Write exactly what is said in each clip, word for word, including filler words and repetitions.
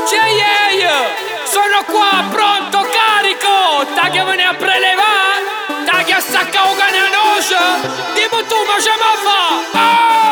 J A, sono qua, pronto, carico. Ta che viene a prelevare, ta che stacca un cane a noce. Dimmi tu, ma ce ma fa?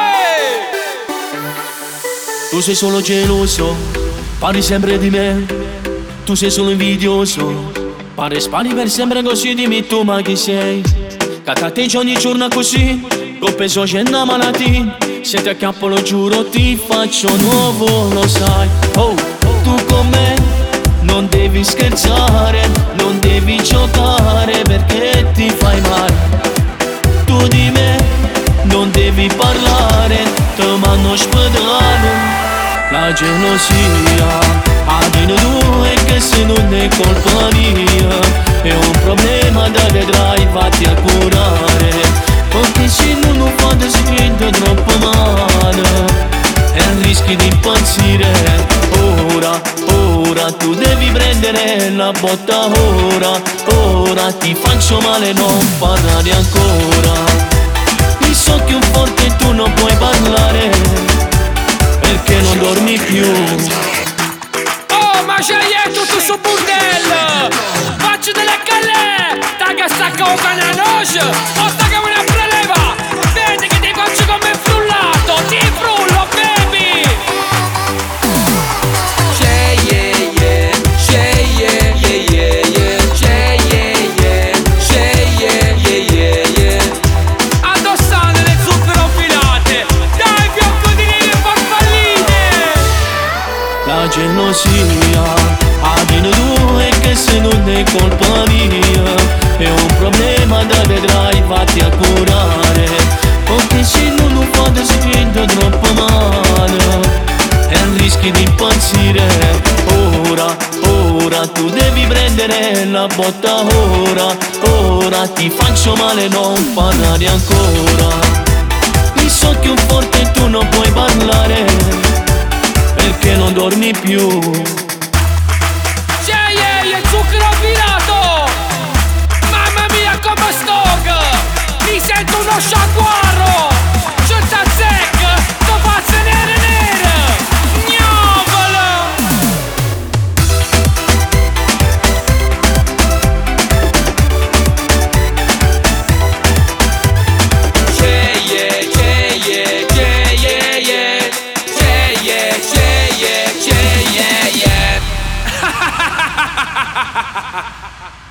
Ehi! Tu sei solo geloso, parli sempre di me. Tu sei solo invidioso, pare spari per sempre così. Dimmi tu ma chi sei, che t'atteggi ogni giorno così, con peso c'è una malattia. Se ti acchiappo lo giuro ti faccio nuovo, lo sai. Oh, tu con me non devi scherzare, non devi giocare perché ti fai male. Tu di me non devi parlare, te mando ospedale. La gelosia a di noi due che se non è colpa mia, è un problema da vedrai, vatti a curare. Perché se non lo fate si sente troppo male e rischi di impazzire. Ora, ora tu devi prendere la botta. Ora, ora ti faccio male, non parlare ancora. Mi so che un forte tu non puoi parlare perché non dormi più. Oh, ma c'è tutto su bordello. Faccio delle calle, taga stacca un cane a noce. O sta che me ne preleva, vedi che ti faccio come frullato. Ti frullo, baby. C'è yeah yeah, c'è yeah yeah yeah yeah, c'è yeah yeah, c'è yeah yeah yeah yeah. Addossate le zucchero filate, dai fioccolini e farfalline. La gelosia a di noi due che se non è colpa mia, è un problema da vedrai, vatti a curare. Perché se non lo fate si sente troppo male e rischi di impazzire. Ora, ora tu devi prendere la botta. Ora, ora ti faccio male, non parlare ancora. Mi so che un forte tu non puoi parlare perché non dormi più. Zucchero filato, mamma mia come stock, mi sento uno sciacquaro, c'è ta zecca, to faccio nere nere, gnocolo. C'è yeah, c'è yeah, c'è yeah yeah, c'è yeah, c'è yeah, c'è yeah yeah. Ha ha ha ha ha ha ha ha.